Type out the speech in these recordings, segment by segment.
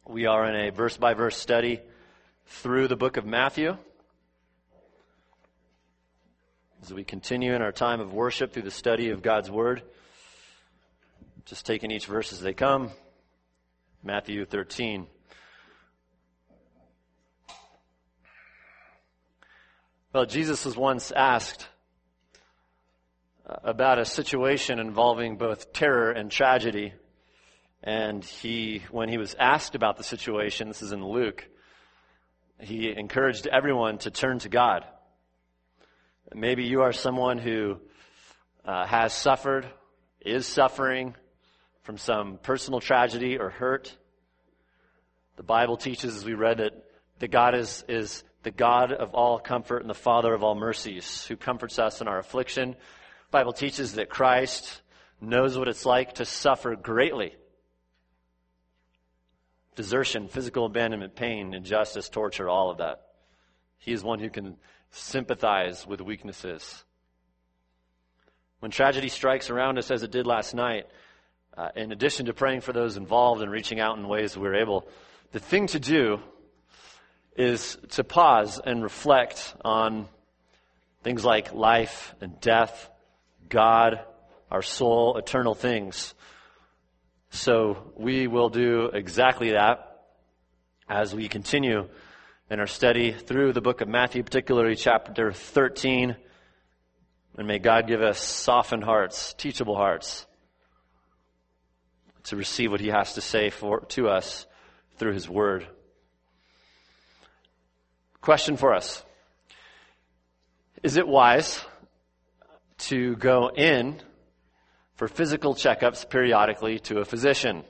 We are in a verse-by-verse study through the book of Matthew. As we continue in our time of worship through the study of God's Word, just taking each verse as they come. Matthew 13. Well, Jesus was once asked about a situation involving both terror and tragedy. And when he was asked about the situation, this is in Luke, he encouraged everyone to turn to God. Maybe you are someone who has suffered, is suffering from some personal tragedy or hurt. The Bible teaches, as we read, that God is the God of all comfort and the Father of all mercies, who comforts us in our affliction. The Bible teaches that Christ knows what it's like to suffer greatly. Desertion, physical abandonment, pain, injustice, torture, all of that. He is one who can sympathize with weaknesses. When tragedy strikes around us as it did last night, in addition to praying for those involved and reaching out in ways we're able, the thing to do is to pause and reflect on things like life and death, God, our soul, eternal things. So we will do exactly that as we continue in our study through the book of Matthew, particularly chapter 13. And may God give us softened hearts, teachable hearts, to receive what he has to say to us through his word. Question for us. Is it wise to go in for physical checkups periodically to a physician?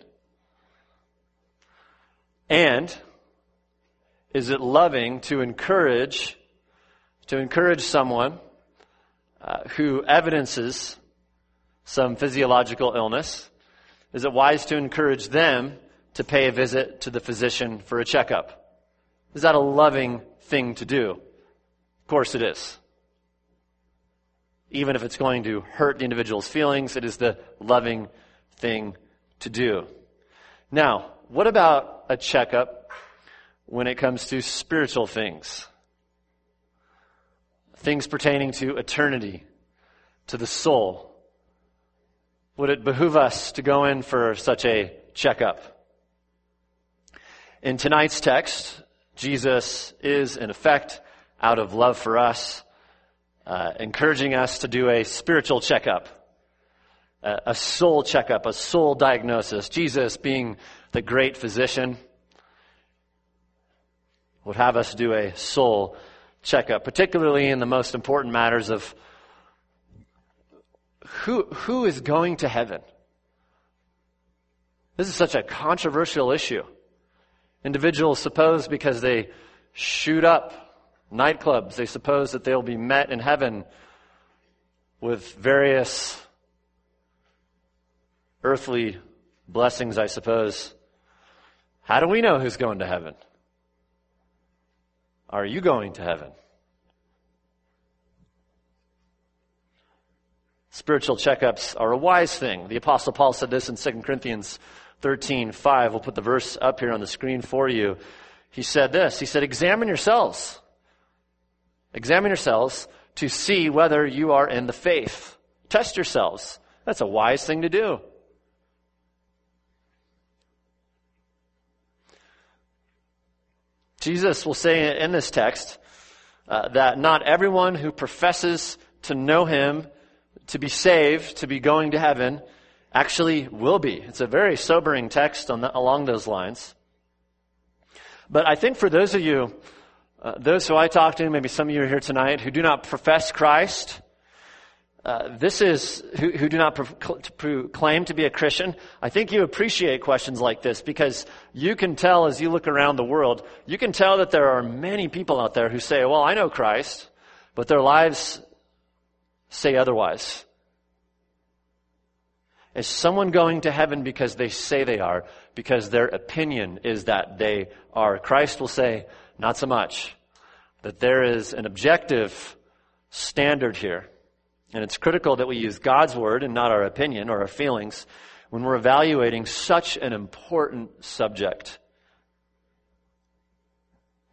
And is it loving to encourage someone who evidences some physiological illness? Is it wise to encourage them to pay a visit to the physician for a checkup? Is that a loving thing to do? Of course it is. Even if it's going to hurt the individual's feelings, it is the loving thing to do. Now, what about a checkup when it comes to spiritual things? Things pertaining to eternity, to the soul. Would it behoove us to go in for such a checkup? In tonight's text, Jesus is, in effect, out of love for us, encouraging us to do a spiritual checkup, a soul checkup, a soul diagnosis. Jesus, being the great physician, would have us do a soul checkup, particularly in the most important matters of who is going to heaven. This is such a controversial issue. Individuals suppose because they shoot up nightclubs, they suppose that they'll be met in heaven with various earthly blessings, I suppose. How do we know who's going to heaven? Are you going to heaven? Spiritual checkups are a wise thing. The Apostle Paul said this in 2 Corinthians 13:5. We'll put the verse up here on the screen for you. He said this. He said, Examine yourselves to see whether you are in the faith. Test yourselves. That's a wise thing to do. Jesus will say in this text that not everyone who professes to know him, to be saved, to be going to heaven, actually will be. It's a very sobering text along those lines. But I think for those of you, those who I talk to, maybe some of you are here tonight, who do not profess Christ, who do not claim to be a Christian, I think you appreciate questions like this because you can tell as you look around the world, you can tell that there are many people out there who say, well, I know Christ, but their lives say otherwise. Is someone going to heaven because they say they are, because their opinion is that they are? Christ will say, not so much. That there is an objective standard here. And it's critical that we use God's word and not our opinion or our feelings when we're evaluating such an important subject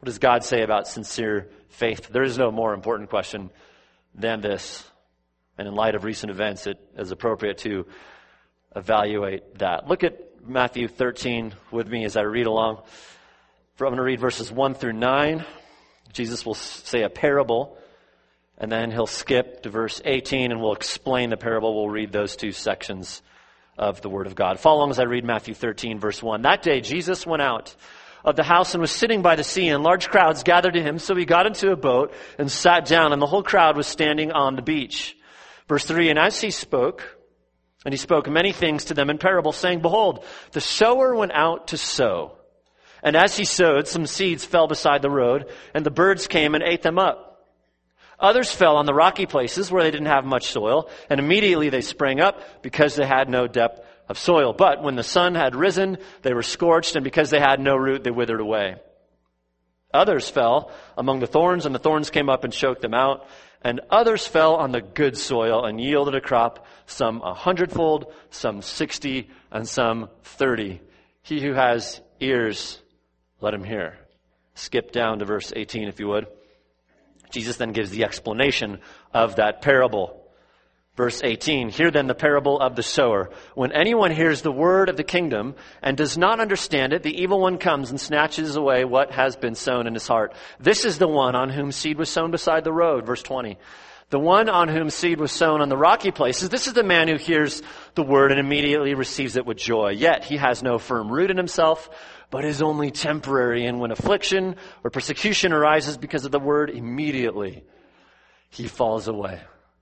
What does God say about sincere faith? There is no more important question than this. And in light of recent events, it is appropriate to evaluate that. Look at Matthew 13 with me as I read along. I'm going to read verses 1 through 9. Jesus will say a parable, and then he'll skip to verse 18, and we'll explain the parable. We'll read those two sections of the Word of God. Follow along as I read Matthew 13, verse 1. That day Jesus went out of the house and was sitting by the sea, and large crowds gathered to him. So he got into a boat and sat down, and the whole crowd was standing on the beach. Verse 3, and as he spoke, and he spoke many things to them in parables, saying, Behold, the sower went out to sow. And as he sowed, some seeds fell beside the road, and the birds came and ate them up. Others fell on the rocky places where they didn't have much soil, and immediately they sprang up because they had no depth of soil. But when the sun had risen, they were scorched, and because they had no root, they withered away. Others fell among the thorns, and the thorns came up and choked them out. And others fell on the good soil and yielded a crop, some 100-fold, some 60, and some 30. He who has ears, let him hear. Skip down to verse 18, if you would. Jesus then gives the explanation of that parable. Verse 18, hear then the parable of the sower. When anyone hears the word of the kingdom and does not understand it, the evil one comes and snatches away what has been sown in his heart. This is the one on whom seed was sown beside the road. Verse 20, the one on whom seed was sown on the rocky places, this is the man who hears the word and immediately receives it with joy. Yet he has no firm root in himself, but is only temporary. And when affliction or persecution arises because of the word, immediately he falls away.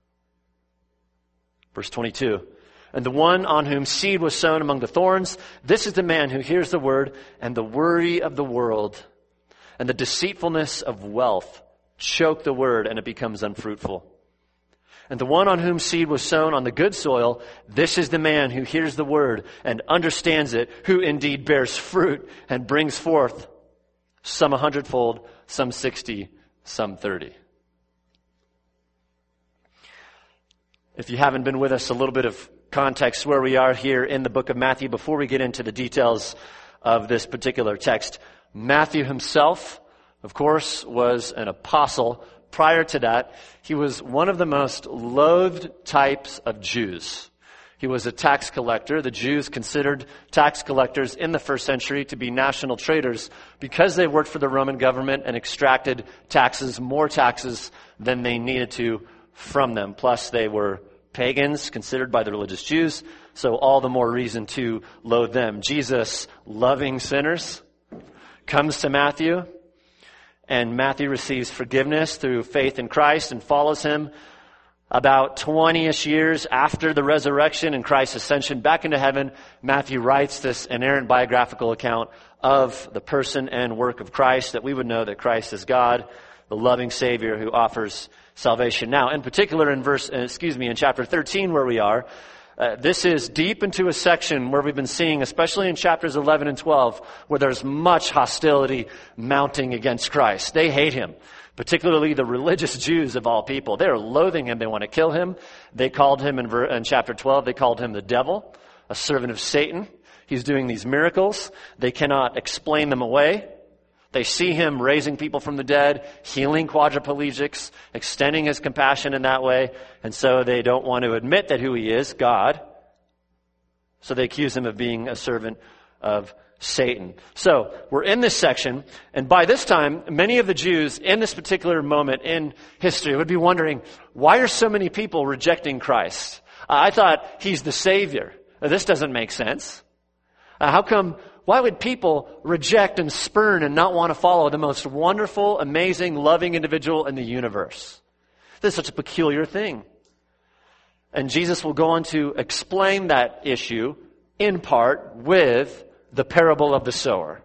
Verse 22, and the one on whom seed was sown among the thorns, this is the man who hears the word, and the worry of the world and the deceitfulness of wealth choke the word, and it becomes unfruitful. And the one on whom seed was sown on the good soil, this is the man who hears the word and understands it, who indeed bears fruit and brings forth some 100-fold, some 60, some 30. If you haven't been with us, a little bit of context where we are here in the book of Matthew before we get into the details of this particular text. Matthew himself, of course, was an apostle. Prior to that, he was one of the most loathed types of Jews. He was a tax collector. The Jews considered tax collectors in the first century to be national traitors because they worked for the Roman government and extracted taxes, more taxes than they needed to from them. Plus, they were pagans considered by the religious Jews, so all the more reason to loathe them. Jesus, loving sinners, comes to Matthew, and Matthew receives forgiveness through faith in Christ and follows him. About 20-ish years after the resurrection and Christ's ascension back into heaven, Matthew writes this inerrant biographical account of the person and work of Christ, that we would know that Christ is God, the loving Savior who offers salvation. Now, in particular, in chapter 13, where we are, this is deep into a section where we've been seeing, especially in chapters 11 and 12, where there's much hostility mounting against Christ. They hate him, particularly the religious Jews of all people. They're loathing him. They want to kill him. They called him in chapter 12, they called him the devil, a servant of Satan. He's doing these miracles. They cannot explain them away. They see him raising people from the dead, healing quadriplegics, extending his compassion in that way. And so they don't want to admit that who he is, God. So they accuse him of being a servant of Satan. So we're in this section, and by this time, many of the Jews in this particular moment in history would be wondering, why are so many people rejecting Christ? I thought he's the Savior. This doesn't make sense. Why would people reject and spurn and not want to follow the most wonderful, amazing, loving individual in the universe? This is such a peculiar thing. And Jesus will go on to explain that issue in part with the parable of the sower.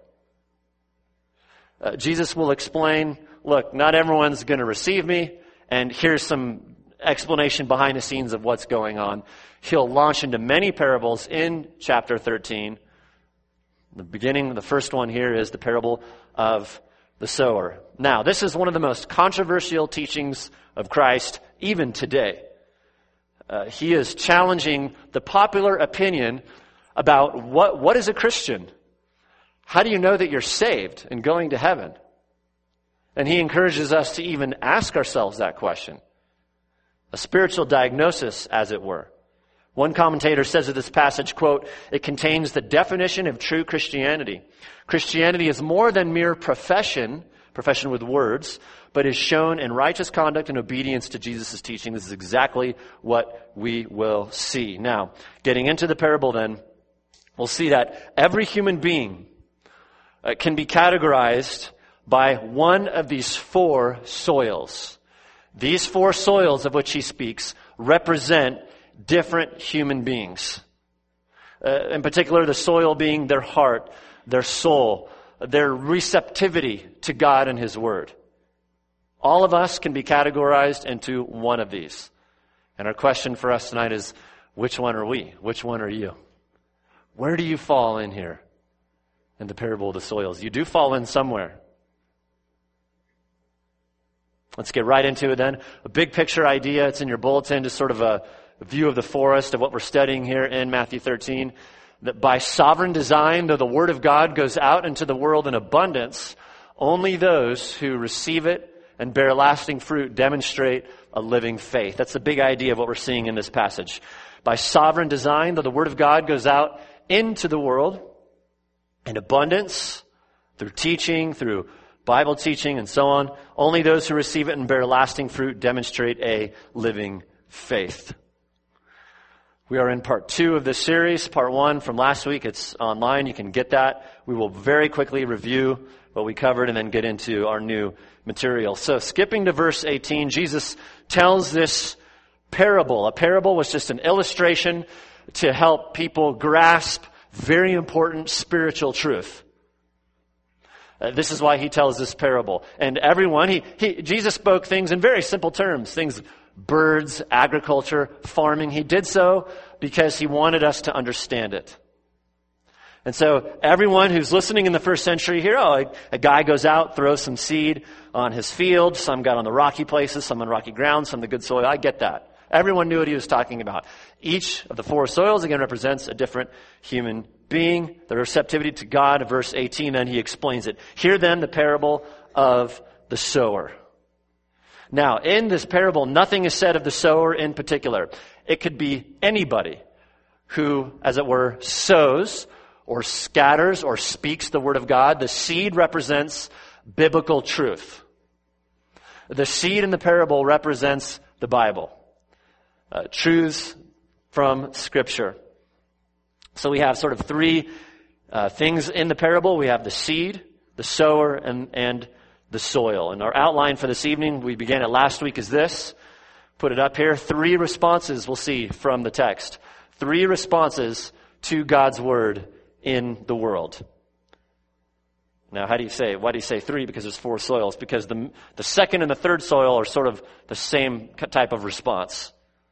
Jesus will explain, look, not everyone's going to receive me, and here's some explanation behind the scenes of what's going on. He'll launch into many parables in chapter 13. The beginning, the first one here is the parable of the sower. Now, this is one of the most controversial teachings of Christ even today. He is challenging the popular opinion about what is a Christian? How do you know that you're saved and going to heaven? And he encourages us to even ask ourselves that question. A spiritual diagnosis, as it were. One commentator says of this passage, quote, "It contains the definition of true Christianity. Christianity is more than mere profession with words, but is shown in righteous conduct and obedience to Jesus' teaching." This is exactly what we will see. Now, getting into the parable then, we'll see that every human being can be categorized by one of these four soils. These four soils of which he speaks represent different human beings. In particular, the soil being their heart, their soul, their receptivity to God and His Word. All of us can be categorized into one of these. And our question for us tonight is, which one are we? Which one are you? Where do you fall in here in the parable of the soils? You do fall in somewhere. Let's get right into it then. A big picture idea. It's in your bulletin, just sort of a view of the forest of what we're studying here in Matthew 13. That by sovereign design, though the Word of God goes out into the world in abundance, only those who receive it and bear lasting fruit demonstrate a living faith. That's the big idea of what we're seeing in this passage. By sovereign design, though the Word of God goes out into the world in abundance, through teaching, through Bible teaching, and so on, only those who receive it and bear lasting fruit demonstrate a living faith. We are in part 2 of this series. Part 1 from last week, it's online. You can get that. We will very quickly review what we covered and then get into our new material. So skipping to verse 18, Jesus tells this parable. A parable was just an illustration to help people grasp very important spiritual truth. This is why he tells this parable. And everyone, Jesus spoke things in very simple terms. Things, birds, agriculture, farming. He did so because he wanted us to understand it. And so everyone who's listening in the first century here, a guy goes out, throws some seed on his field. Some got on the rocky places, some on rocky ground, some the good soil. I get that. Everyone knew what he was talking about. Each of the four soils, again, represents a different human being. The receptivity to God, verse 18, then he explains it. Hear then the parable of the sower. Now, in this parable, nothing is said of the sower in particular. It could be anybody who, as it were, sows or scatters or speaks the word of God. The seed represents biblical truth. The seed in the parable represents the Bible. Truths from Scripture. So we have sort of three things in the parable. We have the seed, the sower, and the soil. And our outline for this evening, we began it last week, is this. Put it up here. 3 responses we'll see from the text. 3 responses to God's word in the world. Now, why do you say 3? Because there's 4 soils. Because the second and the third soil are sort of the same type of response.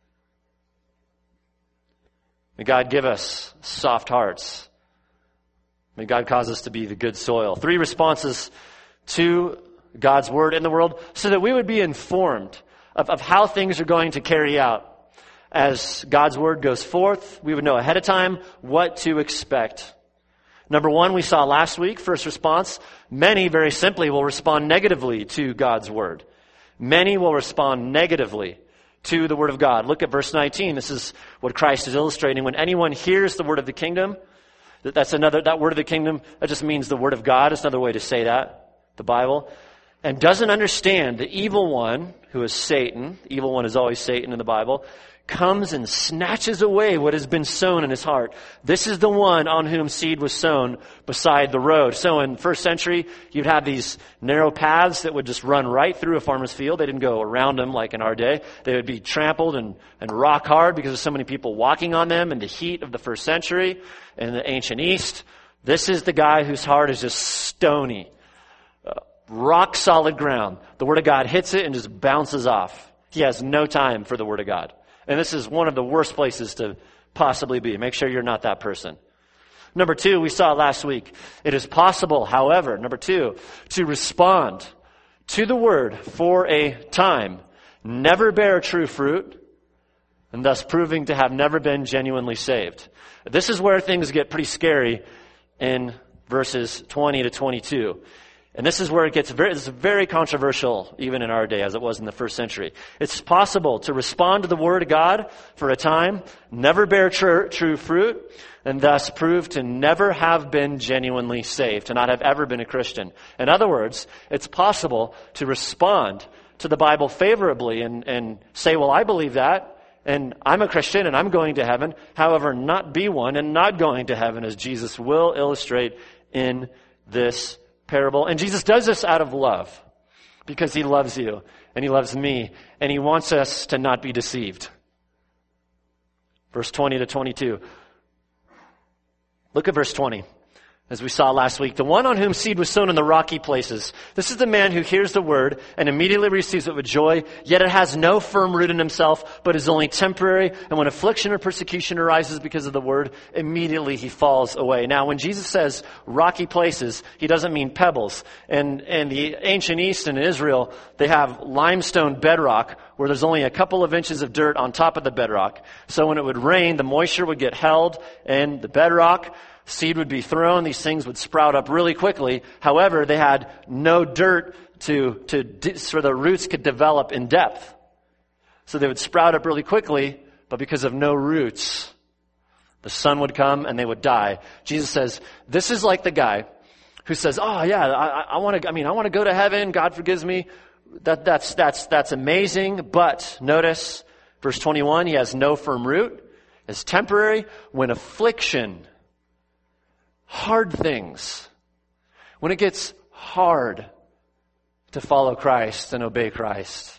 May God give us soft hearts. May God cause us to be the good soil. 3 responses to God's word in the world so that we would be informed of how things are going to carry out. As God's word goes forth, we would know ahead of time what to expect. Number 1, we saw last week, first response, many very simply will respond negatively to God's word. Many will respond negatively to the word of God. Look at verse 19. This is what Christ is illustrating. When anyone hears the word of the kingdom, that word of the kingdom, that just means the word of God. It's another way to say that, the Bible. And doesn't understand, the evil one, who is Satan, the evil one is always Satan in the Bible, comes and snatches away what has been sown in his heart. This is the one on whom seed was sown beside the road. So in first century, you'd have these narrow paths that would just run right through a farmer's field. They didn't go around them like in our day. They would be trampled and rock hard because of so many people walking on them in the heat of the first century in the ancient East. This is the guy whose heart is just stony. Rock solid ground. The word of God hits it and just bounces off. He has no time for the word of God. And this is one of the worst places to possibly be. Make sure you're not that person. Number 2, we saw last week. It is possible, however, number 2, to respond to the word for a time, never bear true fruit, and thus proving to have never been genuinely saved. This is where things get pretty scary in verses 20 to 22. And this is where it's very controversial, even in our day, as it was in the first century. It's possible to respond to the Word of God for a time, never bear true fruit, and thus prove to never have been genuinely saved, to not have ever been a Christian. In other words, it's possible to respond to the Bible favorably and say, well, I believe that, and I'm a Christian, and I'm going to heaven. However, not be one and not going to heaven, as Jesus will illustrate in this parable. And Jesus does this out of love, because he loves you and he loves me, and he wants us to not be deceived. Verse 20 to 22. Look at verse 20. As we saw last week, the one on whom seed was sown in the rocky places. This is the man who hears the word and immediately receives it with joy, yet it has no firm root in himself, but is only temporary. And when affliction or persecution arises because of the word, immediately he falls away. Now, when Jesus says rocky places, he doesn't mean pebbles. And in the ancient East in Israel, they have limestone bedrock where there's only a couple of inches of dirt on top of the bedrock. So when it would rain, the moisture would get held in the bedrock. Seed would be thrown. These things would sprout up really quickly. However, they had no dirt so the roots could develop in depth. So they would sprout up really quickly, but because of no roots, the sun would come and they would die. Jesus says, this is like the guy who says, oh yeah, I want to go to heaven. God forgives me. That's amazing. But notice verse 21, he has no firm root. It's temporary. When affliction, hard things, when it gets hard to follow Christ and obey Christ,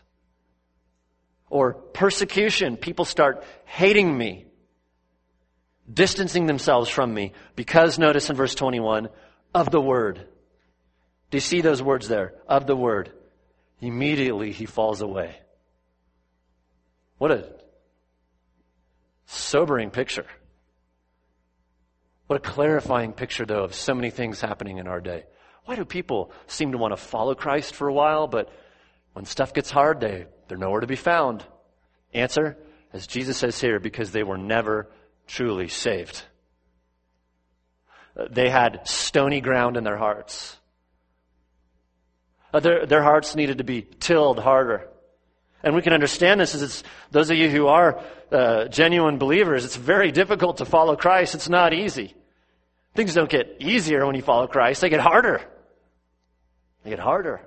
or persecution, people start hating me, distancing themselves from me, because, notice in verse 21, of the word. Do you see those words there? Of the word. Immediately he falls away. What a sobering picture. What a clarifying picture, though, of so many things happening in our day. Why do people seem to want to follow Christ for a while, but when stuff gets hard, they're nowhere to be found? Answer, as Jesus says here, because they were never truly saved. They had stony ground in their hearts. Their hearts needed to be tilled harder. And we can understand this as it's those of you who are genuine believers. It's very difficult to follow Christ. It's not easy. Things don't get easier when you follow Christ. They get harder. They get harder.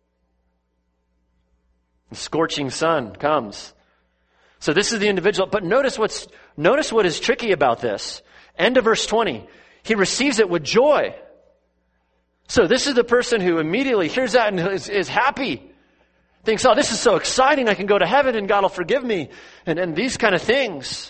The scorching sun comes. So this is the individual. But notice what is tricky about this. End of verse 20. He receives it with joy. So this is the person who immediately hears that and is happy. Thinks, oh, this is so exciting. I can go to heaven and God will forgive me. And these kind of things.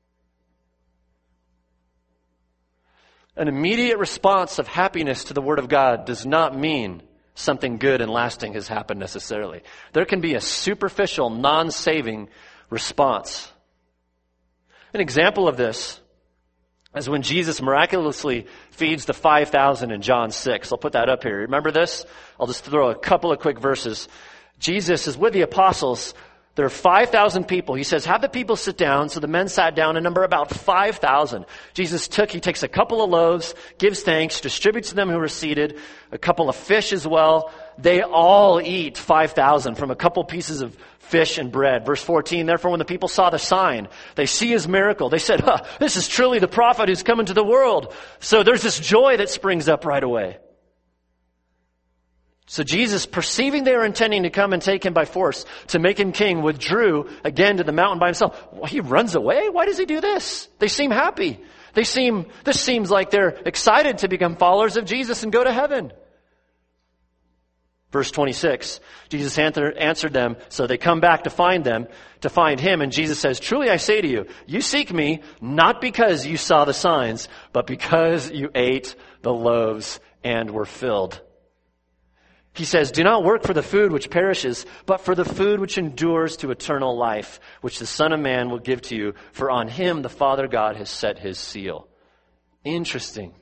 An immediate response of happiness to the Word of God does not mean something good and lasting has happened necessarily. There can be a superficial, non-saving response. An example of this is when Jesus miraculously feeds the 5,000 in John 6. I'll put that up here. Remember this? I'll just throw a couple of quick verses. Jesus is with the apostles. There are 5,000 people. He says, have the people sit down. So the men sat down in number about 5,000. He takes a couple of loaves, gives thanks, distributes to them who were seated, a couple of fish as well. They all eat 5,000 from a couple pieces of fish and bread. Verse 14, therefore when the people saw the sign, they see his miracle. They said, this is truly the prophet who's come into the world. So there's this joy that springs up right away. So Jesus, perceiving they were intending to come and take him by force, to make him king, withdrew again to the mountain by himself. He runs away? Why does he do this? They seem happy. This seems like they're excited to become followers of Jesus and go to heaven. Verse 26, Jesus answered them, so they come back to find him, and Jesus says, truly I say to you, you seek me, not because you saw the signs, but because you ate the loaves and were filled. He says, do not work for the food which perishes, but for the food which endures to eternal life, which the Son of Man will give to you, for on him the Father God has set his seal. Interesting.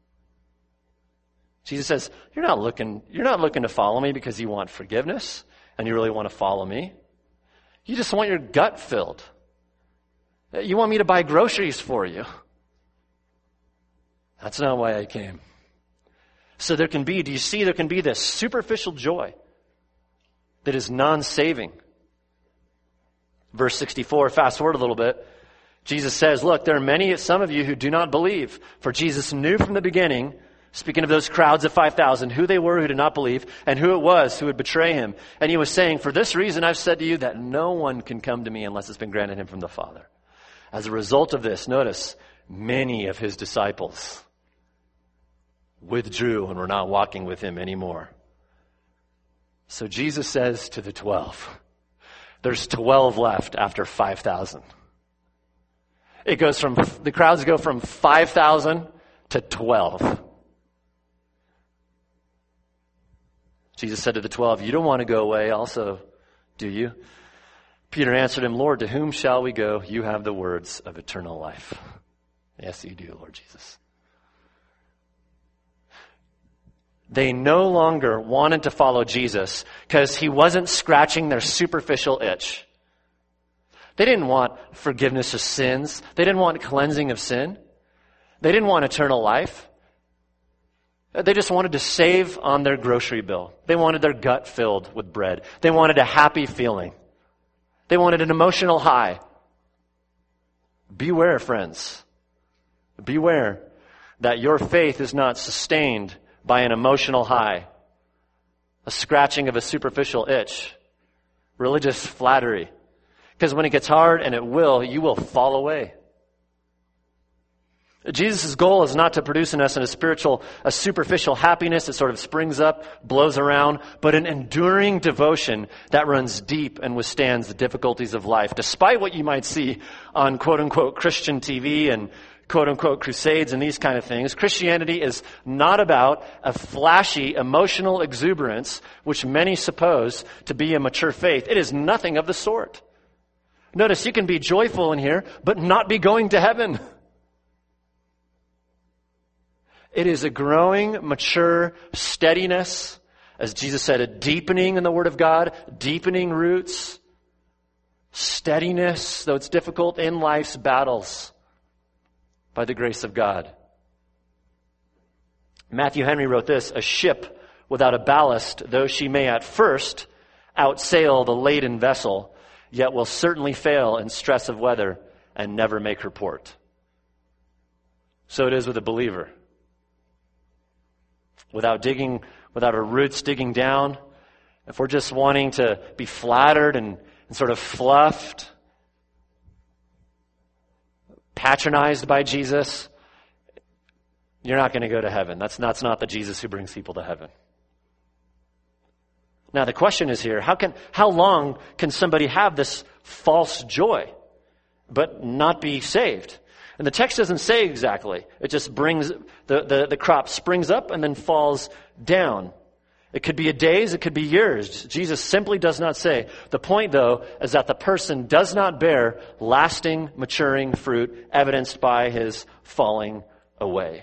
Jesus says, you're not looking to follow me because you want forgiveness and you really want to follow me. You just want your gut filled. You want me to buy groceries for you. That's not why I came. So do you see there can be this superficial joy that is non-saving. Verse 64, fast forward a little bit. Jesus says, look, there are some of you who do not believe. For Jesus knew from the beginning, speaking of those crowds of 5,000, who they were who did not believe and who it was who would betray him. And he was saying, for this reason I've said to you that no one can come to me unless it's been granted him from the Father. As a result of this, notice, many of his disciples withdrew and were not walking with him anymore. So Jesus says to the 12, there's 12 left after 5,000. The crowds go from 5,000 to 12. Jesus said to the 12, you don't want to go away also, do you? Peter answered him, Lord, to whom shall we go? You have the words of eternal life. Yes, you do, Lord Jesus. They no longer wanted to follow Jesus because he wasn't scratching their superficial itch. They didn't want forgiveness of sins. They didn't want cleansing of sin. They didn't want eternal life. They just wanted to save on their grocery bill. They wanted their gut filled with bread. They wanted a happy feeling. They wanted an emotional high. Beware, friends. Beware that your faith is not sustained by an emotional high, a scratching of a superficial itch, religious flattery. Because when it gets hard, and you will fall away. Jesus' goal is not to produce in us a superficial happiness that sort of springs up, blows around, but an enduring devotion that runs deep and withstands the difficulties of life. Despite what you might see on quote-unquote Christian TV and quote-unquote crusades and these kind of things, Christianity is not about a flashy emotional exuberance, which many suppose to be a mature faith. It is nothing of the sort. Notice you can be joyful in here, but not be going to heaven. It is a growing, mature steadiness, as Jesus said, a deepening in the Word of God, deepening roots, steadiness, though it's difficult in life's battles, by the grace of God. Matthew Henry wrote this, a ship without a ballast, though she may at first outsail the laden vessel, yet will certainly fail in stress of weather and never make her port. So it is with a believer. Without our roots digging down, if we're just wanting to be flattered and sort of fluffed, patronized by Jesus, you're not going to go to heaven. That's not the Jesus who brings people to heaven. Now the question is here, how long can somebody have this false joy but not be saved? And the text doesn't say exactly. It just brings, the crop springs up and then falls down. It could be days, it could be years. Jesus simply does not say. The point, though, is that the person does not bear lasting, maturing fruit evidenced by his falling away.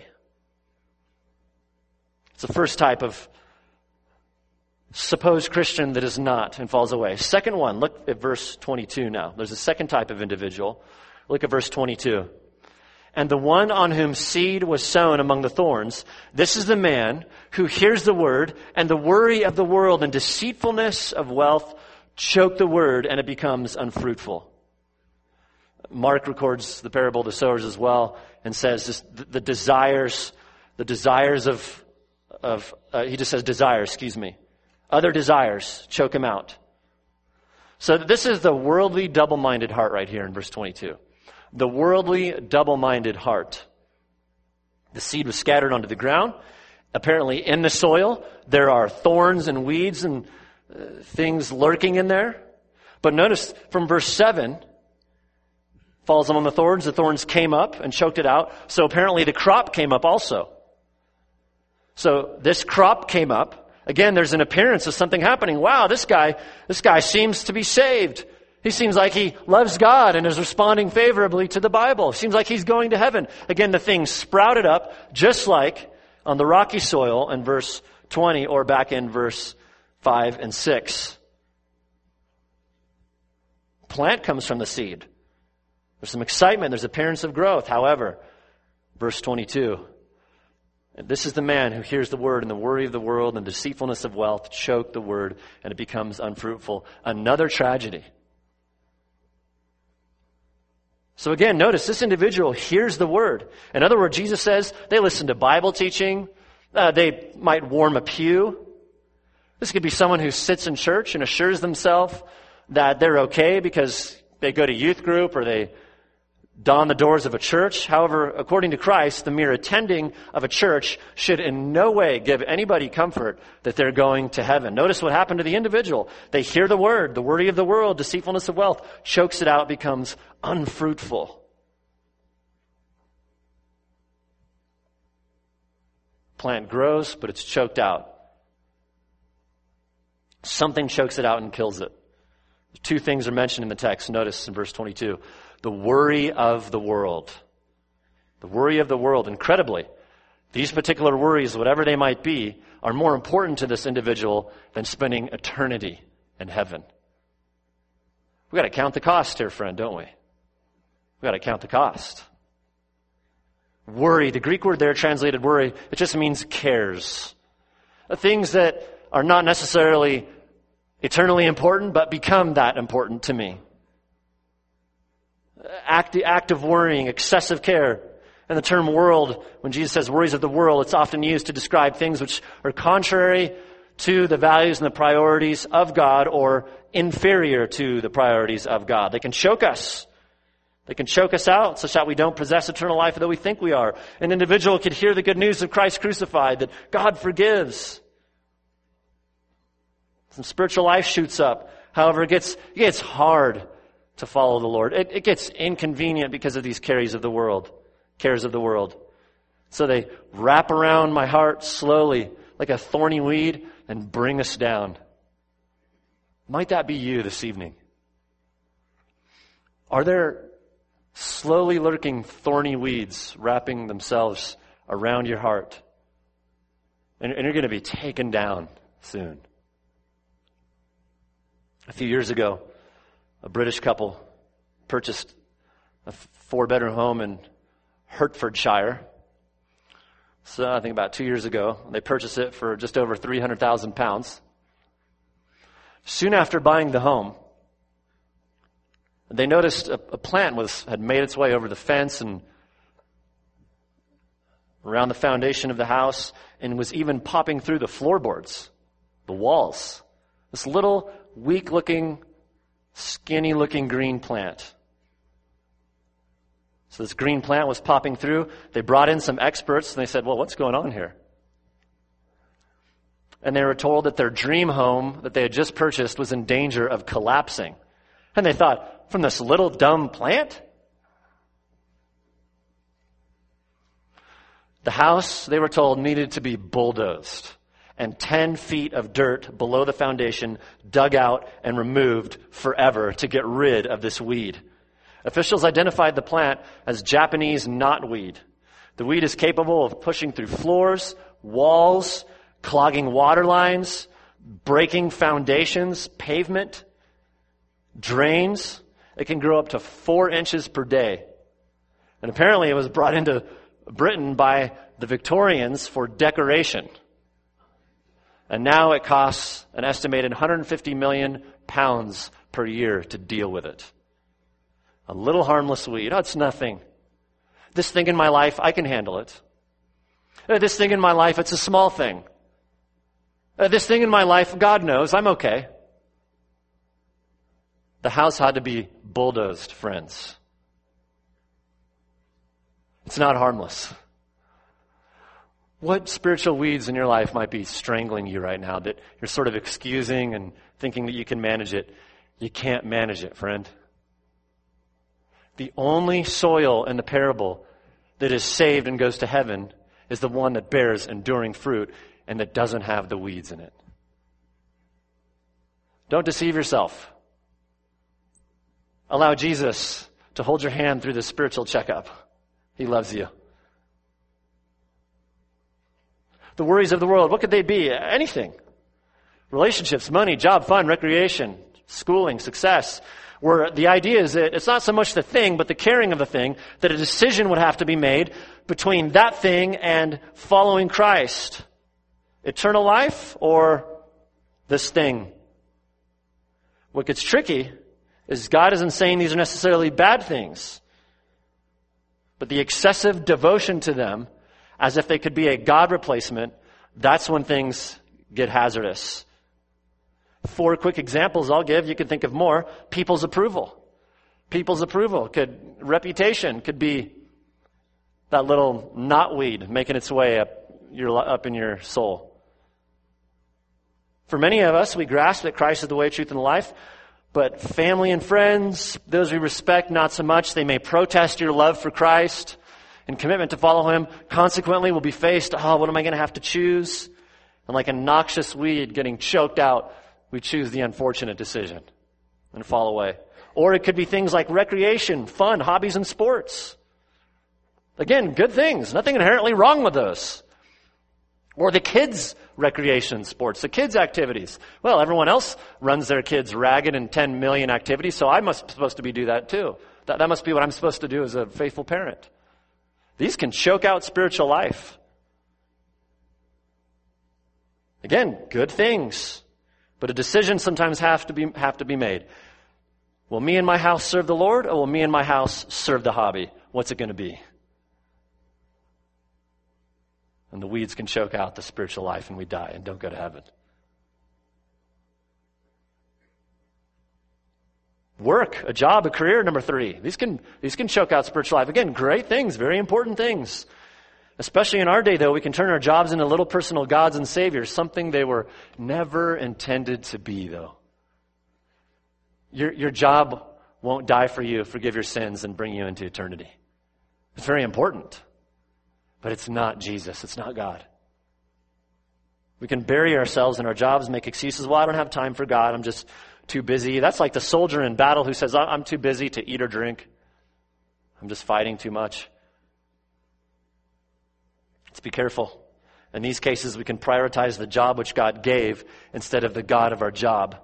It's the first type of supposed Christian that is not and falls away. Second one, look at verse 22 now. There's a second type of individual. Look at verse 22. And the one on whom seed was sown among the thorns, this is the man who hears the word, and the worry of the world and deceitfulness of wealth choke the word, and it becomes unfruitful. Mark records the parable of the sowers as well, and says just the desires of he just says desires, excuse me. Other desires choke him out. So this is the worldly, double-minded heart right here in verse 22. The worldly, double-minded heart. The seed was scattered onto the ground. Apparently in the soil, there are thorns and weeds and things lurking in there. But notice from verse 7, falls among the thorns came up and choked it out. So apparently the crop came up also. So this crop came up. Again, there's an appearance of something happening. Wow, this guy seems to be saved. He seems like he loves God and is responding favorably to the Bible. Seems like he's going to heaven. Again, the thing sprouted up just like on the rocky soil in verse 20 or back in verse 5 and 6. Plant comes from the seed. There's some excitement. There's appearance of growth. However, verse 22, And this is the man who hears the word, and the worry of the world and the deceitfulness of wealth choke the word, and it becomes unfruitful. Another tragedy. So again, notice this individual hears the word. In other words, Jesus says they listen to Bible teaching. They might warm a pew. This could be someone who sits in church and assures themselves that they're okay because they go to youth group or they don the doors of a church. However, according to Christ, the mere attending of a church should in no way give anybody comfort that they're going to heaven. Notice what happened to the individual. They hear the worry of the world, deceitfulness of wealth, chokes it out, becomes unfruitful. Plant grows, but it's choked out. Something chokes it out and kills it. Two things are mentioned in the text. Notice in verse 22. The worry of the world. The worry of the world. Incredibly, these particular worries, whatever they might be, are more important to this individual than spending eternity in heaven. We've got to count the cost here, friend, don't we? We've got to count the cost. Worry, the Greek word there translated worry, it just means cares. Things that are not necessarily eternally important, but become that important to me. Act of worrying, excessive care. And the term world, when Jesus says worries of the world, it's often used to describe things which are contrary to the values and the priorities of God or inferior to the priorities of God. They can choke us. They can choke us out such that we don't possess eternal life though we think we are. An individual could hear the good news of Christ crucified, that God forgives. Some spiritual life shoots up. However, it gets hard to follow the Lord. It gets inconvenient because of these cares of the world. So they wrap around my heart slowly like a thorny weed and bring us down. Might that be you this evening? Are there slowly lurking thorny weeds wrapping themselves around your heart? And you're going to be taken down soon. A few years ago, a British couple purchased a 4-bedroom home in Hertfordshire. So I think about 2 years ago, they purchased it for just over £300,000. Soon after buying the home, they noticed a plant had made its way over the fence and around the foundation of the house and was even popping through the floorboards, the walls. This little weak-looking, skinny-looking green plant. So this green plant was popping through. They brought in some experts and they said, well, what's going on here? And they were told that their dream home that they had just purchased was in danger of collapsing. And they thought, from this little dumb plant? The house, they were told, needed to be bulldozed and 10 feet of dirt below the foundation dug out and removed forever to get rid of this weed. Officials identified the plant as Japanese knotweed. The weed is capable of pushing through floors, walls, clogging water lines, breaking foundations, pavement, drains. It can grow up to 4 inches per day. And apparently it was brought into Britain by the Victorians for decoration. And now it costs an estimated £150 million per year to deal with it. A little harmless weed. Oh, it's nothing. This thing in my life, I can handle it. This thing in my life, it's a small thing. This thing in my life, God knows, I'm okay. The house had to be bulldozed, friends. It's not harmless. What spiritual weeds in your life might be strangling you right now that you're sort of excusing and thinking that you can manage it? You can't manage it, friend. The only soil in the parable that is saved and goes to heaven is the one that bears enduring fruit and that doesn't have the weeds in it. Don't deceive yourself. Allow Jesus to hold your hand through the spiritual checkup. He loves you. The worries of the world, what could they be? Anything. Relationships, money, job, fun, recreation, schooling, success, where the idea is that it's not so much the thing, but the caring of the thing, that a decision would have to be made between that thing and following Christ. Eternal life or this thing. What gets tricky is God isn't saying these are necessarily bad things, but the excessive devotion to them, as if they could be a God replacement, that's when things get hazardous. 4 quick examples I'll give. You can think of more. People's approval. People's approval. Reputation could be that little knotweed making its way up in your soul. For many of us, we grasp that Christ is the way, truth, and life, but family and friends, those we respect, not so much. They may protest your love for Christ and commitment to follow Him. Consequently, we'll be faced, what am I going to have to choose? And like a noxious weed getting choked out, we choose the unfortunate decision and fall away. Or it could be things like recreation, fun, hobbies, and sports. Again, good things. Nothing inherently wrong with those. Or the kids' recreation sports, the kids' activities. Well, everyone else runs their kids ragged in 10 million activities, so I'm supposed to do that too. That must be what I'm supposed to do as a faithful parent. These can choke out spiritual life. Again, good things. But a decision sometimes have to be made. Will me and my house serve the Lord, or will me and my house serve the hobby? What's it going to be? And the weeds can choke out the spiritual life and we die and don't go to heaven. Work, a job, a career, number 3. These can choke out spiritual life. Again, great things, very important things. Especially in our day, though, we can turn our jobs into little personal gods and saviors, something they were never intended to be, though. Your job won't die for you, forgive your sins, and bring you into eternity. It's very important. But it's not Jesus. It's not God. We can bury ourselves in our jobs, make excuses. Well, I don't have time for God. I'm just too busy. That's like the soldier in battle who says, I'm too busy to eat or drink. I'm just fighting too much. Let's be careful. In these cases, we can prioritize the job which God gave instead of the God of our job.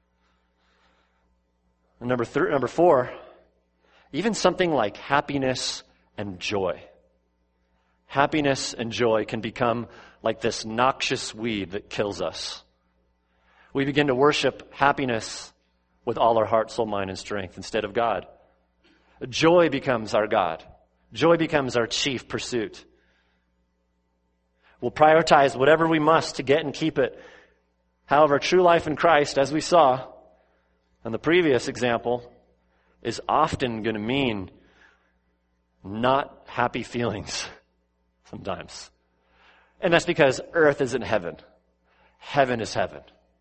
And number 4, even something like happiness and joy. Happiness and joy can become like this noxious weed that kills us. We begin to worship happiness with all our heart, soul, mind, and strength instead of God. Joy becomes our God. Joy becomes our chief pursuit. We'll prioritize whatever we must to get and keep it. However, true life in Christ, as we saw in the previous example, is often going to mean not happy feelings sometimes. And that's because earth isn't heaven. Heaven is heaven.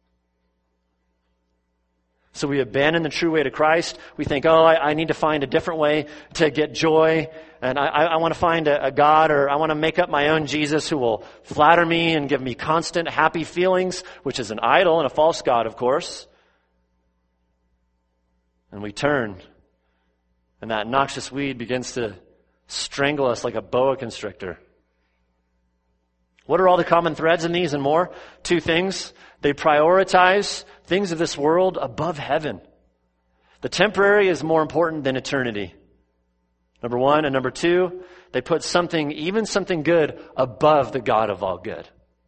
So we abandon the true way to Christ. We think, I need to find a different way to get joy. And I want to find a God, or I want to make up my own Jesus who will flatter me and give me constant happy feelings, which is an idol and a false God, of course. And we turn, and that noxious weed begins to strangle us like a boa constrictor. What are all the common threads in these and more? 2 things. They prioritize things of this world above heaven. The temporary is more important than eternity. Number 1. And number 2, they put even something good above the God of all good.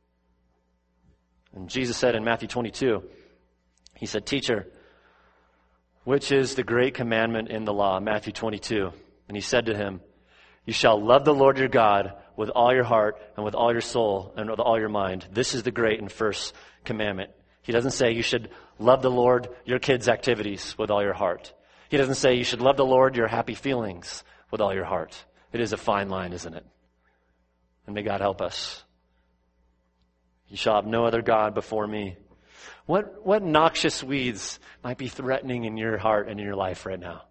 And Jesus said in Matthew 22, He said, Teacher, which is the great commandment in the law? Matthew 22. And He said to him, You shall love the Lord your God with all your heart and with all your soul and with all your mind. This is the great and first commandment. He doesn't say you should love the Lord your kids' activities with all your heart. He doesn't say you should love the Lord your happy feelings with all your heart. It is a fine line, isn't it? And may God help us. You shall have no other God before me. What noxious weeds might be threatening in your heart and in your life right now?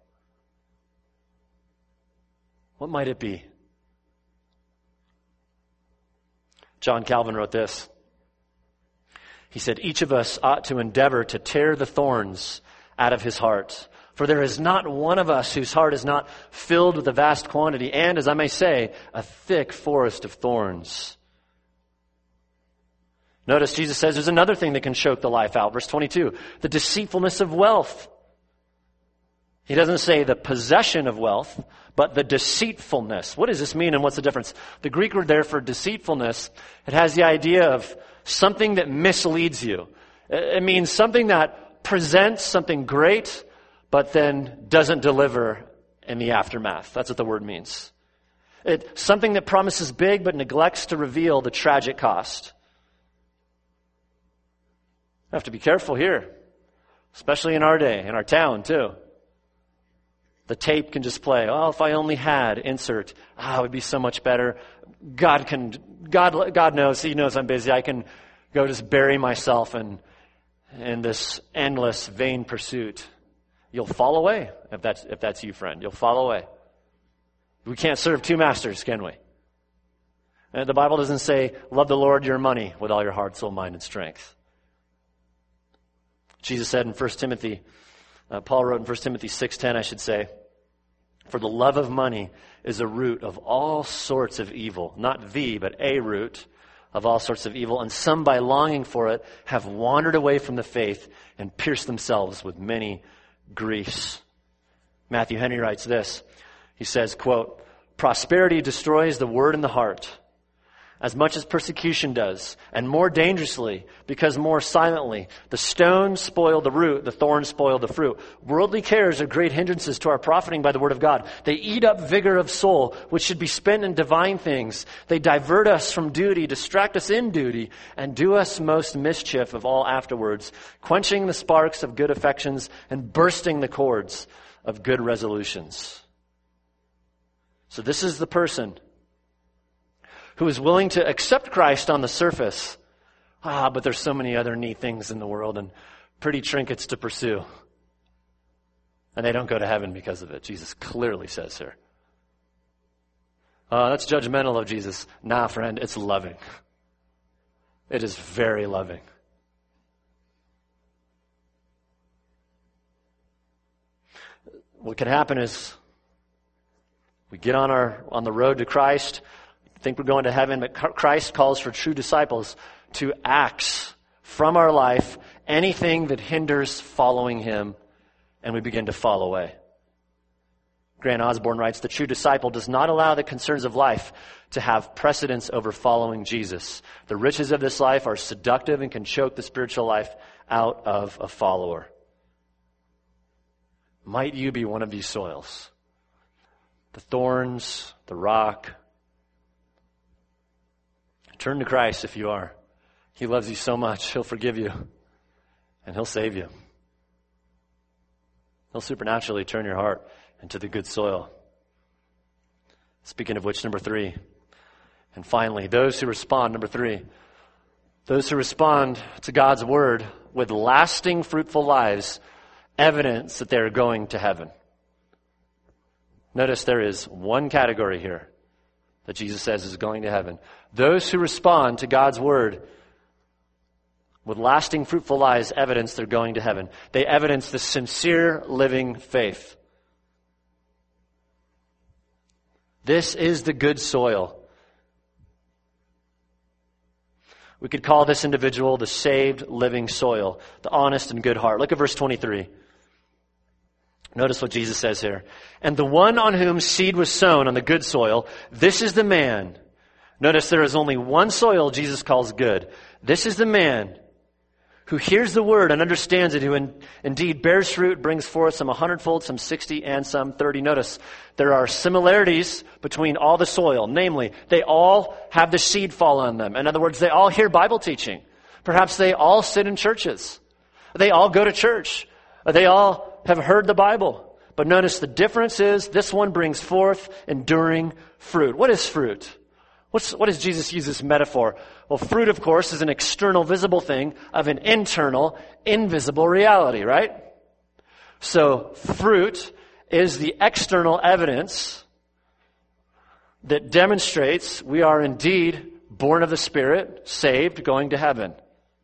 What might it be? John Calvin wrote this. He said, Each of us ought to endeavor to tear the thorns out of his heart. For there is not one of us whose heart is not filled with a vast quantity and, as I may say, a thick forest of thorns. Notice Jesus says there's another thing that can choke the life out. Verse 22, the deceitfulness of wealth. He doesn't say the possession of wealth, but the deceitfulness. What does this mean and what's the difference? The Greek word there for deceitfulness, it has the idea of something that misleads you. It means something that presents something great, but then doesn't deliver in the aftermath. That's what the word means. It's something that promises big, but neglects to reveal the tragic cost. We have to be careful here, especially in our day, in our town too. The tape can just play. Oh, if I only had, insert. It would be so much better. God knows, He knows I'm busy. I can go just bury myself in this endless, vain pursuit. You'll fall away if that's you, friend. You'll fall away. We can't serve two masters, can we? And the Bible doesn't say, love the Lord your money with all your heart, soul, mind, and strength. Jesus said in 1 Timothy, Paul wrote in 1 Timothy 6:10, I should say, for the love of money is a root of all sorts of evil. Not the, but a root of all sorts of evil. And some, by longing for it, have wandered away from the faith and pierced themselves with many griefs. Matthew Henry writes this. He says, quote, prosperity destroys the word in the heart as much as persecution does, and more dangerously, because more silently. The stones spoil the root, the thorns spoil the fruit. Worldly cares are great hindrances to our profiting by the word of God. They eat up vigor of soul, which should be spent in divine things. They divert us from duty, distract us in duty, and do us most mischief of all afterwards, quenching the sparks of good affections and bursting the cords of good resolutions. So this is the person who is willing to accept Christ on the surface. But there's so many other neat things in the world and pretty trinkets to pursue. And they don't go to heaven because of it. Jesus clearly says here. That's judgmental of Jesus. Nah, friend, it's loving. It is very loving. What can happen is we get on the road to Christ, think we're going to heaven, but Christ calls for true disciples to axe from our life anything that hinders following Him, and we begin to fall away. Grant Osborne writes, the true disciple does not allow the concerns of life to have precedence over following Jesus. The riches of this life are seductive and can choke the spiritual life out of a follower. Might you be one of these soils? The thorns, the rock. Turn to Christ if you are. He loves you so much. He'll forgive you. And He'll save you. He'll supernaturally turn your heart into the good soil. Speaking of which, number 3. And finally, those who respond, number 3. Those who respond to God's word with lasting, fruitful lives, evidence that they're going to heaven. Notice there is one category here that Jesus says is going to heaven. Those who respond to God's word with lasting, fruitful lives, evidence they're going to heaven. They evidence the sincere, living faith. This is the good soil. We could call this individual the saved, living soil, the honest and good heart. Look at verse 23. Notice what Jesus says here. And the one on whom seed was sown on the good soil, this is the man. Notice there is only one soil Jesus calls good. This is the man who hears the word and understands it, who indeed bears fruit, brings forth some 100-fold, some 60, and some 30. Notice there are similarities between all the soil. Namely, they all have the seed fall on them. In other words, they all hear Bible teaching. Perhaps they all sit in churches. They all go to church. They all have heard the Bible. But notice the difference is this one brings forth enduring fruit. What is fruit? What does Jesus use this metaphor? Well, fruit, of course, is an external visible thing of an internal invisible reality, right? So fruit is the external evidence that demonstrates we are indeed born of the Spirit, saved, going to heaven.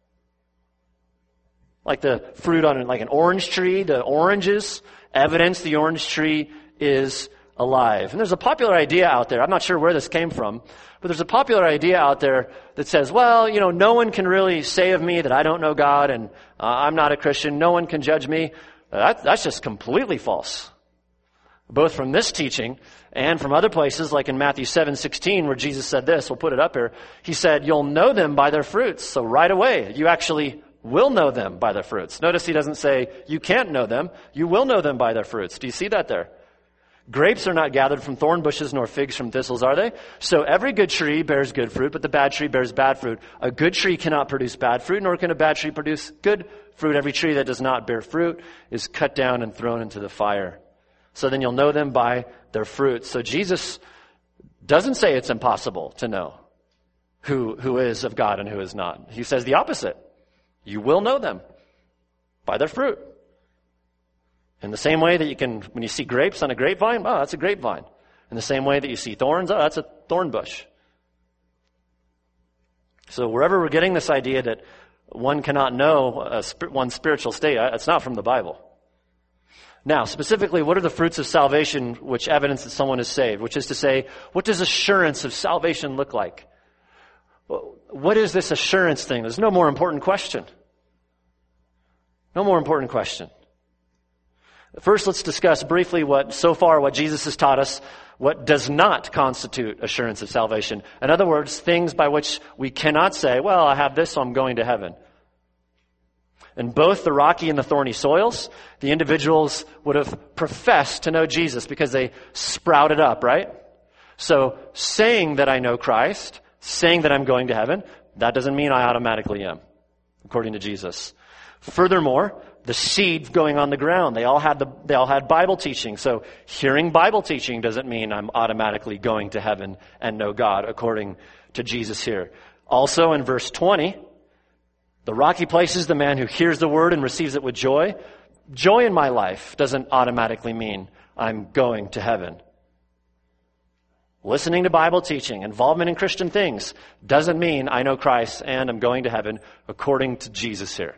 Like the fruit on like an orange tree, the oranges evidence the orange tree is alive. And there's a popular idea out there, I'm not sure where this came from, but there's a popular idea out there that says, well, no one can really say of me that I don't know God and I'm not a Christian. No one can judge me. That's just completely false. Both from this teaching and from other places, like in Matthew 7:16, where Jesus said this, we'll put it up here. He said, you'll know them by their fruits. So right away, you actually will know them by their fruits. Notice he doesn't say, you can't know them. You will know them by their fruits. Do you see that there? Grapes are not gathered from thorn bushes, nor figs from thistles, are they? So every good tree bears good fruit, but the bad tree bears bad fruit. A good tree cannot produce bad fruit, nor can a bad tree produce good fruit. Every tree that does not bear fruit is cut down and thrown into the fire. So then you'll know them by their fruits. So Jesus doesn't say it's impossible to know who is of God and who is not. He says the opposite. You will know them by their fruit. In the same way that you can, when you see grapes on a grapevine, oh, that's a grapevine. In the same way that you see thorns, oh, that's a thorn bush. So wherever we're getting this idea that one cannot know one's spiritual state, it's not from the Bible. Now, specifically, what are the fruits of salvation which evidence that someone is saved? Which is to say, what does assurance of salvation look like? What is this assurance thing? There's no more important question. No more important question. First, let's discuss briefly what Jesus has taught us, what does not constitute assurance of salvation. In other words, things by which we cannot say, well, I have this, so I'm going to heaven. In both the rocky and the thorny soils, the individuals would have professed to know Jesus because they sprouted up, right? So saying that I know Christ, saying that I'm going to heaven, that doesn't mean I automatically am, according to Jesus. Furthermore, the seed going on the ground, they all had Bible teaching. So hearing Bible teaching doesn't mean I'm automatically going to heaven and know God, according to Jesus here. Also in verse 20, the rocky places, the man who hears the word and receives it with joy. Joy in my life doesn't automatically mean I'm going to heaven. Listening to Bible teaching, involvement in Christian things, doesn't mean I know Christ and I'm going to heaven, according to Jesus here.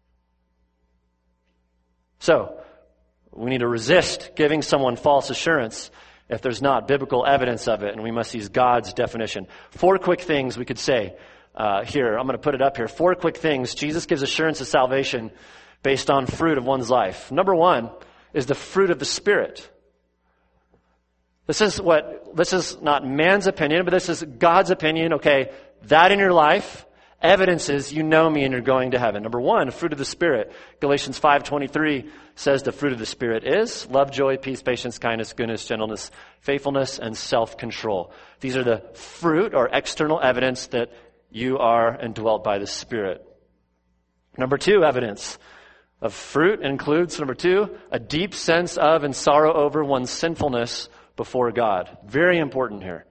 So, we need to resist giving someone false assurance if there's not biblical evidence of it, and we must use God's definition. 4 quick things we could say here. I'm going to put it up here. 4 quick things. Jesus gives assurance of salvation based on fruit of one's life. Number 1 is the fruit of the Spirit. This is not man's opinion, but this is God's opinion. Okay, that in your life evidences you know me and you're going to heaven. Number 1, fruit of the Spirit. Galatians 5:23 says the fruit of the Spirit is love, joy, peace, patience, kindness, goodness, gentleness, faithfulness, and self-control. These are the fruit or external evidence that you are indwelt by the Spirit. Number 2, evidence of fruit includes, number 2, a deep sense of and sorrow over one's sinfulness before God. Very important here.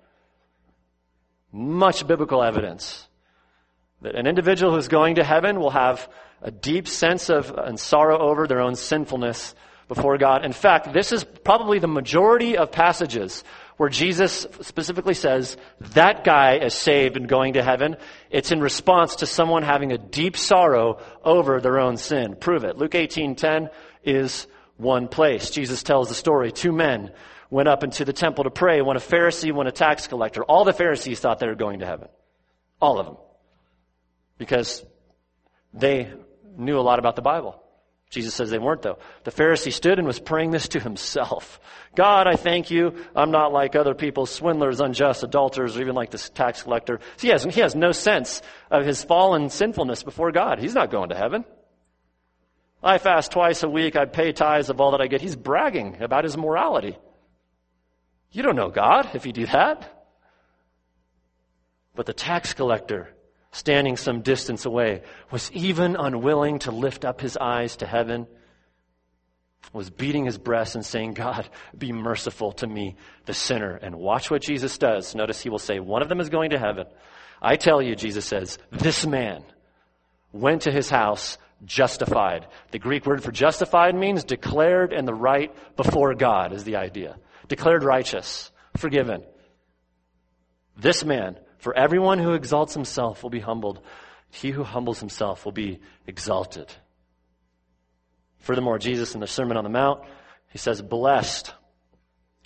Much biblical evidence that an individual who's going to heaven will have a deep sense of and sorrow over their own sinfulness before God. In fact, this is probably the majority of passages where Jesus specifically says that guy is saved and going to heaven. It's in response to someone having a deep sorrow over their own sin. Prove it. Luke 18:10 is one place. Jesus tells the story. 2 men went up into the temple to pray. One a Pharisee, one a tax collector. All the Pharisees thought they were going to heaven. All of them. Because they knew a lot about the Bible. Jesus says they weren't, though. The Pharisee stood and was praying this to himself. God, I thank you. I'm not like other people, swindlers, unjust, adulterers, or even like this tax collector. So he has no sense of his fallen sinfulness before God. He's not going to heaven. I fast twice a week. I pay tithes of all that I get. He's bragging about his morality. You don't know God if you do that. But the tax collector, standing some distance away, was even unwilling to lift up his eyes to heaven, was beating his breast and saying, God, be merciful to me, the sinner. And watch what Jesus does. Notice he will say, one of them is going to heaven. I tell you, Jesus says, this man went to his house justified. The Greek word for justified means declared in the right before God is the idea. Declared righteous, forgiven. This man, for everyone who exalts himself will be humbled. He who humbles himself will be exalted. Furthermore, Jesus in the Sermon on the Mount, he says, blessed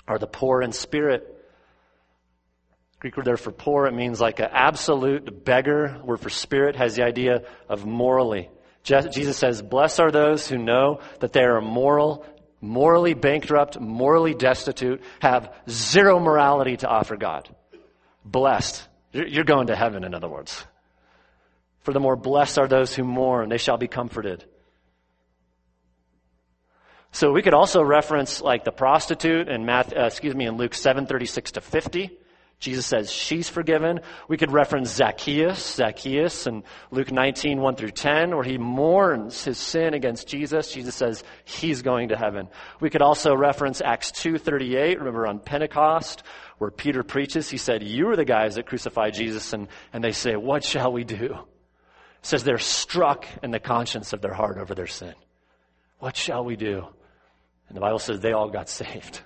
are the poor in spirit. Greek word there for poor, it means like an absolute beggar. Word for spirit has the idea of morally. Jesus says, blessed are those who know that they are morally bankrupt, morally destitute, have zero morality to offer God. Blessed. You're going to heaven, in other words. Furthermore, blessed are those who mourn, they shall be comforted. So we could also reference like the prostitute in in Luke 7:36-50. Jesus says she's forgiven. We could reference Zacchaeus in Luke 19:1-10, where he mourns his sin against Jesus. Jesus says he's going to heaven. We could also reference Acts 2:38, remember on Pentecost, where Peter preaches. He said, you were the guys that crucified Jesus, and they say, what shall we do? It says they're struck in the conscience of their heart over their sin. What shall we do? And the Bible says they all got saved.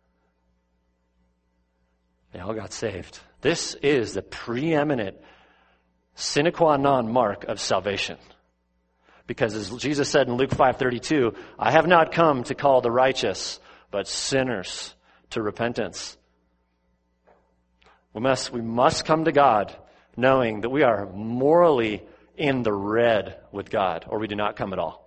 They all got saved. This is the preeminent sine qua non mark of salvation. Because as Jesus said in Luke 5:32, I have not come to call the righteous, but sinners to repentance. We must come to God knowing that we are morally in the red with God, or we do not come at all.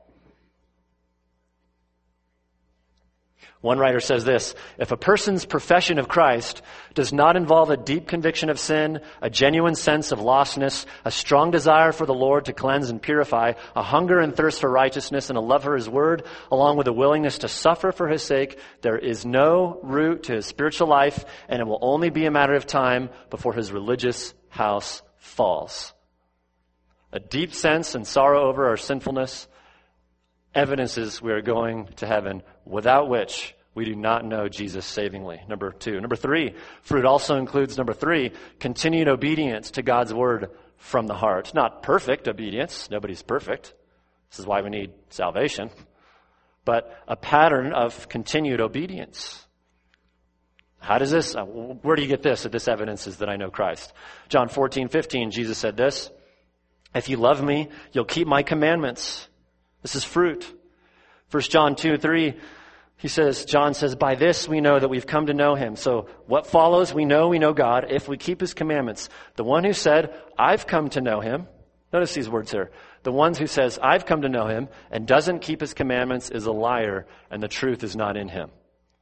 One writer says this, if a person's profession of Christ does not involve a deep conviction of sin, a genuine sense of lostness, a strong desire for the Lord to cleanse and purify, a hunger and thirst for righteousness, and a love for His word, along with a willingness to suffer for His sake, there is no root to his spiritual life, and it will only be a matter of time before his religious house falls. A deep sense and sorrow over our sinfulness evidences we are going to heaven, without which we do not know Jesus savingly. Number 2. Number 3, fruit also includes, number 3, continued obedience to God's word from the heart. Not perfect obedience. Nobody's perfect. This is why we need salvation. But a pattern of continued obedience. How does this, where do you get this? That this evidence is that I know Christ. John 14:15, Jesus said this, if you love me, you'll keep my commandments. This is fruit. 1 John 2:3, John says, by this we know that we've come to know him. So what follows? We know God if we keep his commandments. The one who said, I've come to know him. Notice these words here. The one who says, I've come to know him and doesn't keep his commandments is a liar, and the truth is not in him.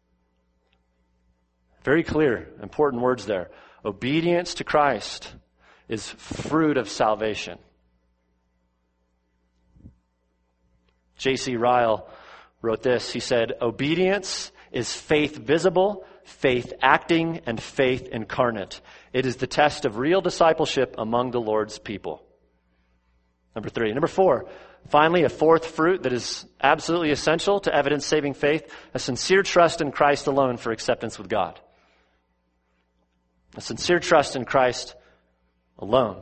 Very clear, important words there. Obedience to Christ is fruit of salvation. J.C. Ryle wrote this. He said, obedience is faith visible, faith acting, and faith incarnate. It is the test of real discipleship among the Lord's people. Number 3. Number 4, finally, a fourth fruit that is absolutely essential to evidence saving faith, a sincere trust in Christ alone for acceptance with God. A sincere trust in Christ alone.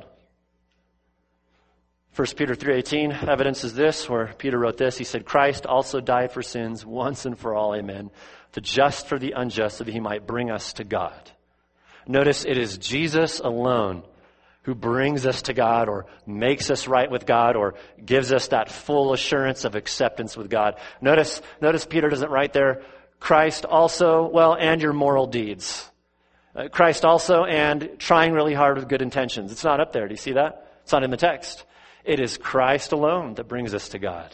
1 Peter 3:18 evidences this, where Peter wrote this. He said, Christ also died for sins once and for all, amen, the just for the unjust, so that he might bring us to God. Notice it is Jesus alone who brings us to God, or makes us right with God, or gives us that full assurance of acceptance with God. Notice Peter doesn't write there, Christ also, and your moral deeds. Christ also, and trying really hard with good intentions. It's not up there. Do you see that? It's not in the text. It is Christ alone that brings us to God.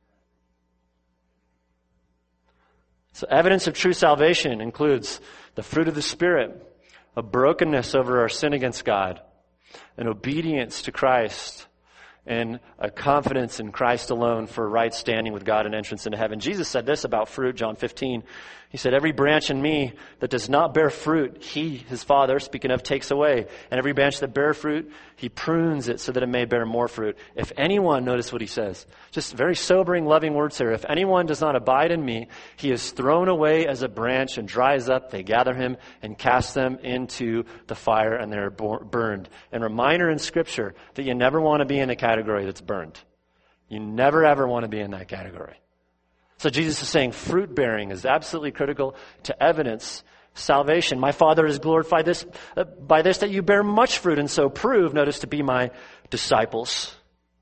So evidence of true salvation includes the fruit of the Spirit, a brokenness over our sin against God, an obedience to Christ, and a confidence in Christ alone for right standing with God and entrance into heaven. Jesus said this about fruit, John 15. He said, every branch in me that does not bear fruit, he, his Father, speaking of, takes away. And every branch that bears fruit, he prunes it so that it may bear more fruit. If anyone, notice what he says, just very sobering, loving words here. If anyone does not abide in me, he is thrown away as a branch and dries up. They gather him and cast them into the fire, and they're burned. And reminder in Scripture that you never want to be in a category that's burned. You never ever want to be in that category. So Jesus is saying fruit bearing is absolutely critical to evidence salvation. My Father is glorified by this, that you bear much fruit, and so prove, notice, to be my disciples.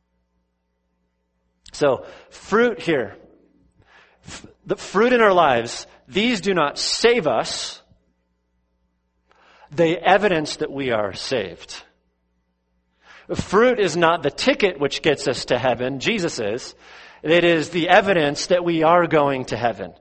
So fruit here, the fruit in our lives, these do not save us, They evidence that we are saved. Fruit is not the ticket which gets us to heaven. Jesus is. It is the evidence that we are going to heaven.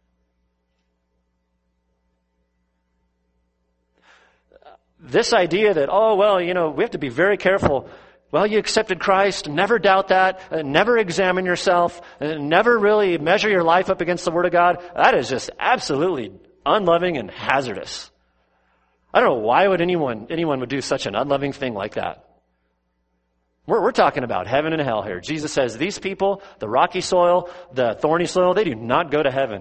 This idea that, we have to be very careful. Well, you accepted Christ. Never doubt that. Never examine yourself. Never really measure your life up against the Word of God. That is just absolutely unloving and hazardous. I don't know why would anyone would do such an unloving thing like that. We're talking about heaven and hell here. Jesus says these people, the rocky soil, the thorny soil, they do not go to heaven.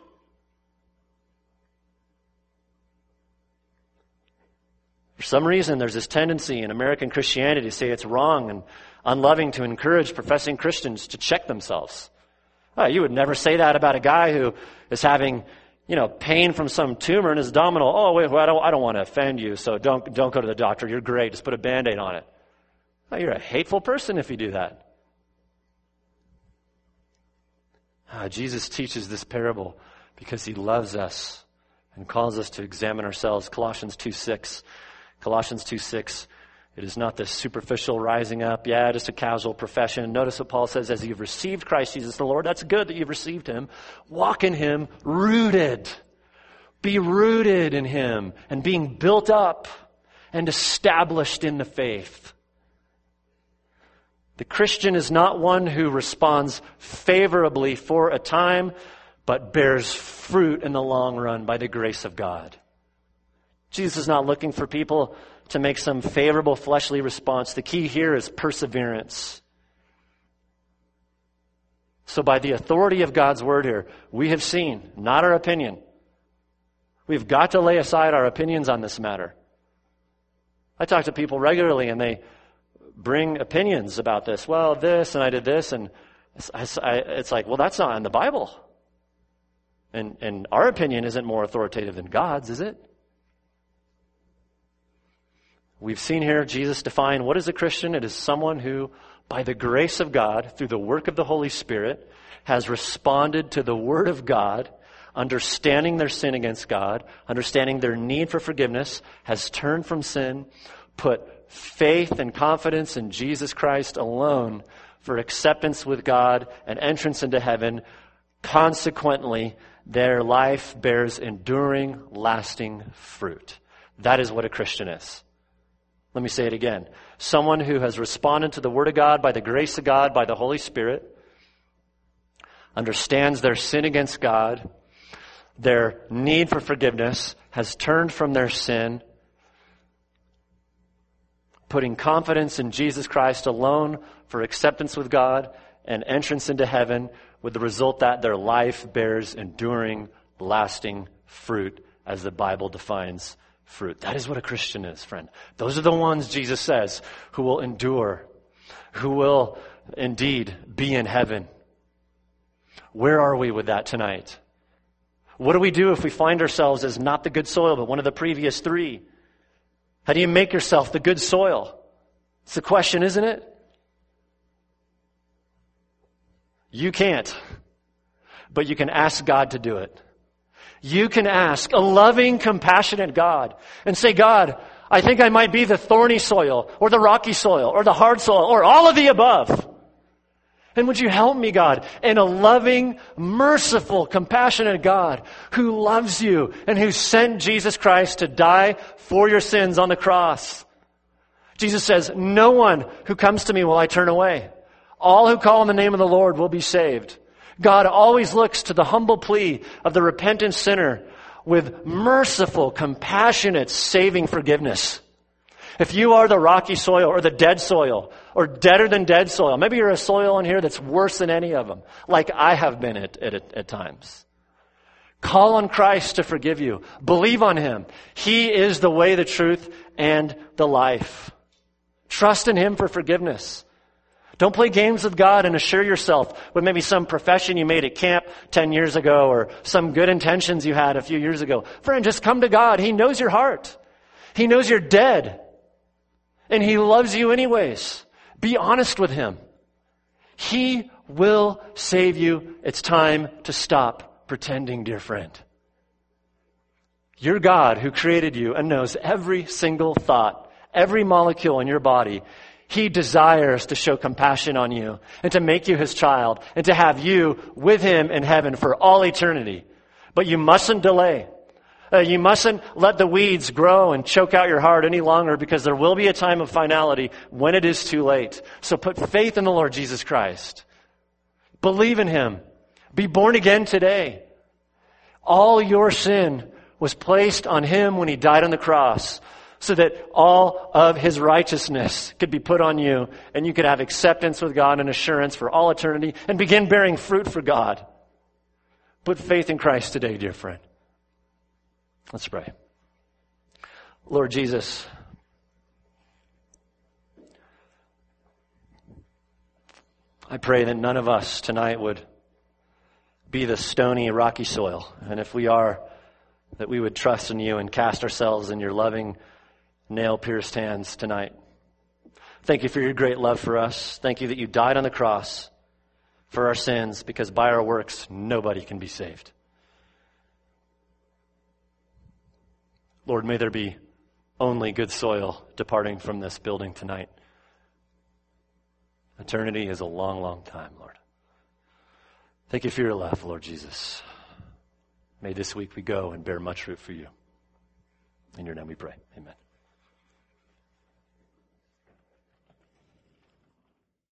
For some reason, there's this tendency in American Christianity to say it's wrong and unloving to encourage professing Christians to check themselves. You would never say that about a guy who is having, pain from some tumor in his abdominal. Oh, wait, I don't want to offend you, so don't go to the doctor. You're great. Just put a Band-Aid on it. You're a hateful person if you do that. Jesus teaches this parable because he loves us and calls us to examine ourselves. Colossians 2:6. It is not this superficial rising up, just a casual profession. Notice what Paul says, as you've received Christ Jesus the Lord, that's good that you've received him. Walk in him, rooted. Be rooted in him and being built up and established in the faith. The Christian is not one who responds favorably for a time, but bears fruit in the long run by the grace of God. Jesus is not looking for people to make some favorable fleshly response. The key here is perseverance. So by the authority of God's word here, we have seen, not our opinion. We've got to lay aside our opinions on this matter. I talk to people regularly and they bring opinions about this. Well, this, and I did this, and it's like, well, that's not in the Bible. And our opinion isn't more authoritative than God's, is it? We've seen here Jesus define what is a Christian. It is someone who, by the grace of God, through the work of the Holy Spirit, has responded to the Word of God, understanding their sin against God, understanding their need for forgiveness, has turned from sin, put faith and confidence in Jesus Christ alone for acceptance with God and entrance into heaven. Consequently, their life bears enduring, lasting fruit. That is what a Christian is. Let me say it again. Someone who has responded to the Word of God by the grace of God, by the Holy Spirit, understands their sin against God, their need for forgiveness, has turned from their sin, putting confidence in Jesus Christ alone for acceptance with God and entrance into heaven, with the result that their life bears enduring, lasting fruit, as the Bible defines fruit. That is what a Christian is, friend. Those are the ones, Jesus says, who will endure, who will indeed be in heaven. Where are we with that tonight? What do we do if we find ourselves as not the good soil, but one of the previous three? How do you make yourself the good soil? It's the question, isn't it? You can't, but you can ask God to do it. You can ask a loving, compassionate God and say, God, I think I might be the thorny soil or the rocky soil or the hard soil or all of the above. And would you help me, God? And a loving, merciful, compassionate God who loves you and who sent Jesus Christ to die for your sins on the cross. Jesus says, no one who comes to me will I turn away. All who call on the name of the Lord will be saved. God always looks to the humble plea of the repentant sinner with merciful, compassionate, saving forgiveness. If you are the rocky soil or the dead soil or deader than dead soil, maybe you're a soil in here that's worse than any of them, like I have been at times. Call on Christ to forgive you. Believe on Him. He is the way, the truth, and the life. Trust in Him for forgiveness. Don't play games with God and assure yourself with maybe some profession you made at camp 10 years ago or some good intentions you had a few years ago. Friend, just come to God. He knows your heart. He knows you're dead. And He loves you anyways. Be honest with Him. He will save you. It's time to stop pretending, dear friend. Your God who created you and knows every single thought, every molecule in your body, He desires to show compassion on you and to make you His child and to have you with Him in heaven for all eternity. But you mustn't delay. You mustn't let the weeds grow and choke out your heart any longer, because there will be a time of finality when it is too late. So put faith in the Lord Jesus Christ. Believe in Him. Be born again today. All your sin was placed on Him when He died on the cross, so that all of His righteousness could be put on you, and you could have acceptance with God and assurance for all eternity and begin bearing fruit for God. Put faith in Christ today, dear friend. Let's pray. Lord Jesus, I pray that none of us tonight would be the stony, rocky soil. And if we are, that we would trust in You and cast ourselves in Your loving, nail-pierced hands tonight. Thank You for Your great love for us. Thank You that You died on the cross for our sins, because by our works, nobody can be saved. Lord, may there be only good soil departing from this building tonight. Eternity is a long, long time, Lord. Thank You for Your love, Lord Jesus. May this week we go and bear much fruit for You. In Your name we pray. Amen.